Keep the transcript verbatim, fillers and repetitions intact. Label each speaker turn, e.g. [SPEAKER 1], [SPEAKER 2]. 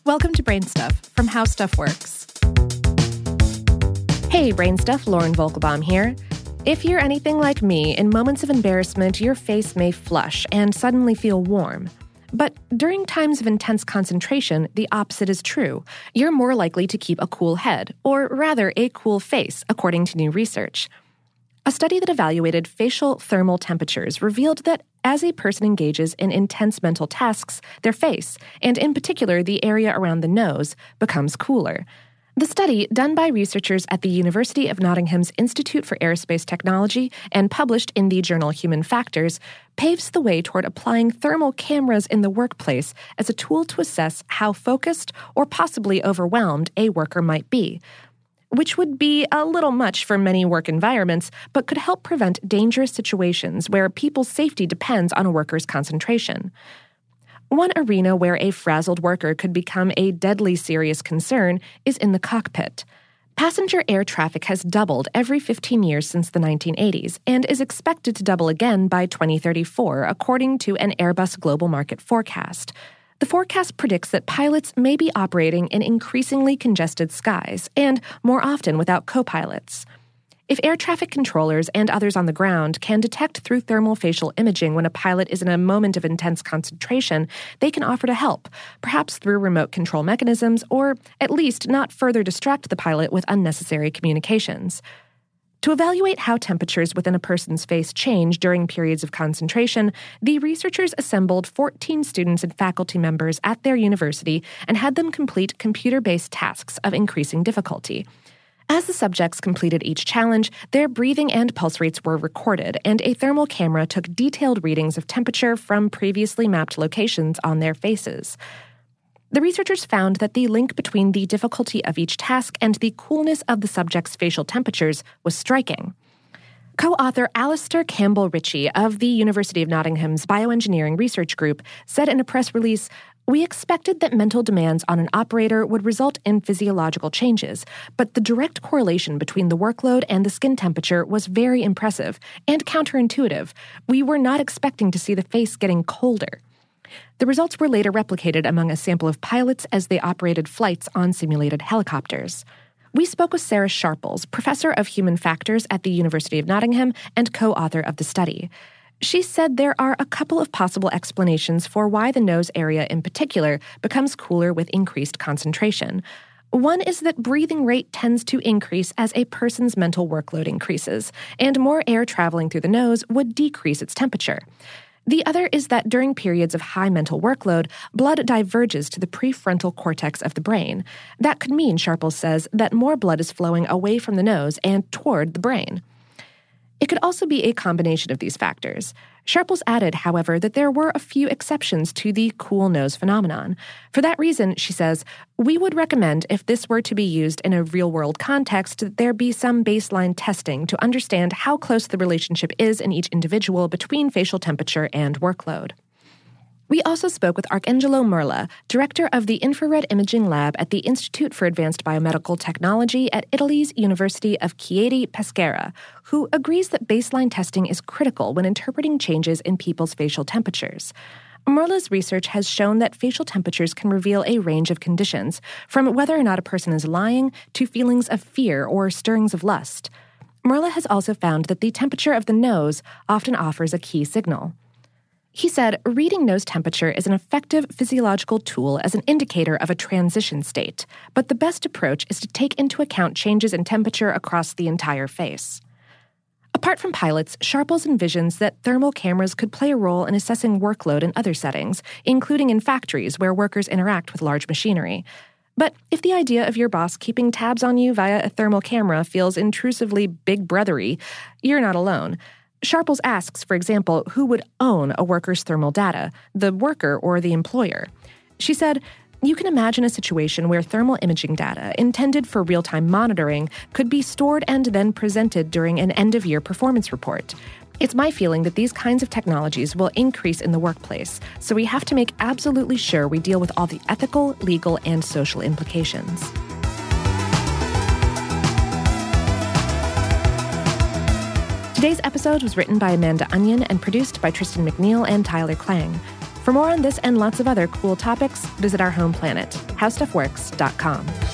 [SPEAKER 1] Welcome to Brain Stuff from How Stuff Works. Hey, Brain Stuff, Lauren Volkelbaum here. If you're anything like me, in moments of embarrassment, your face may flush and suddenly feel warm. But during times of intense concentration, the opposite is true. You're more likely to keep a cool head, or rather a cool face, according to new research. A study that evaluated facial thermal temperatures revealed that as a person engages in intense mental tasks, their face, and in particular the area around the nose, becomes cooler. The study, done by researchers at the University of Nottingham's Institute for Aerospace Technology and published in the journal Human Factors, paves the way toward applying thermal cameras in the workplace as a tool to assess how focused or possibly overwhelmed a worker might be, which would be a little much for many work environments, but could help prevent dangerous situations where people's safety depends on a worker's concentration. One arena where a frazzled worker could become a deadly serious concern is in the cockpit. Passenger air traffic has doubled every fifteen years since the nineteen eighties and is expected to double again by twenty thirty-four, according to an Airbus Global Market forecast. The forecast predicts that pilots may be operating in increasingly congested skies, and more often without co-pilots. If air traffic controllers and others on the ground can detect through thermal facial imaging when a pilot is in a moment of intense concentration, they can offer to help, perhaps through remote control mechanisms, or at least not further distract the pilot with unnecessary communications. To evaluate how temperatures within a person's face change during periods of concentration, the researchers assembled fourteen students and faculty members at their university and had them complete computer-based tasks of increasing difficulty. As the subjects completed each challenge, their breathing and pulse rates were recorded, and a thermal camera took detailed readings of temperature from previously mapped locations on their faces. The researchers found that the link between the difficulty of each task and the coolness of the subject's facial temperatures was striking. Co-author Alistair Campbell-Ritchie of the University of Nottingham's Bioengineering Research Group said in a press release, "We expected that mental demands on an operator would result in physiological changes, but the direct correlation between the workload and the skin temperature was very impressive and counterintuitive. We were not expecting to see the face getting colder." The results were later replicated among a sample of pilots as they operated flights on simulated helicopters. We spoke with Sarah Sharples, professor of human factors at the University of Nottingham and co-author of the study. She said there are a couple of possible explanations for why the nose area in particular becomes cooler with increased concentration. One is that breathing rate tends to increase as a person's mental workload increases, and more air traveling through the nose would decrease its temperature. The other is that during periods of high mental workload, blood diverges to the prefrontal cortex of the brain. That could mean, Sharples says, that more blood is flowing away from the nose and toward the brain. It could also be a combination of these factors. Sharples added, however, that there were a few exceptions to the cool nose phenomenon. For that reason, she says, we would recommend if this were to be used in a real-world context that there be some baseline testing to understand how close the relationship is in each individual between facial temperature and workload. We also spoke with Arcangelo Merla, director of the Infrared Imaging Lab at the Institute for Advanced Biomedical Technology at Italy's University of Chieti Pescara, who agrees that baseline testing is critical when interpreting changes in people's facial temperatures. Merla's research has shown that facial temperatures can reveal a range of conditions, from whether or not a person is lying to feelings of fear or stirrings of lust. Merla has also found that the temperature of the nose often offers a key signal. He said, reading nose temperature is an effective physiological tool as an indicator of a transition state, but the best approach is to take into account changes in temperature across the entire face. Apart from pilots, Sharples envisions that thermal cameras could play a role in assessing workload in other settings, including in factories where workers interact with large machinery. But if the idea of your boss keeping tabs on you via a thermal camera feels intrusively big brothery, you're not alone. Sharples asks, for example, who would own a worker's thermal data, the worker or the employer? She said, you can imagine a situation where thermal imaging data, intended for real-time monitoring, could be stored and then presented during an end-of-year performance report. It's my feeling that these kinds of technologies will increase in the workplace, so we have to make absolutely sure we deal with all the ethical, legal, and social implications. Today's episode was written by Amanda Onion and produced by Tristan McNeil and Tyler Klang. For more on this and lots of other cool topics, visit our home planet, how stuff works dot com.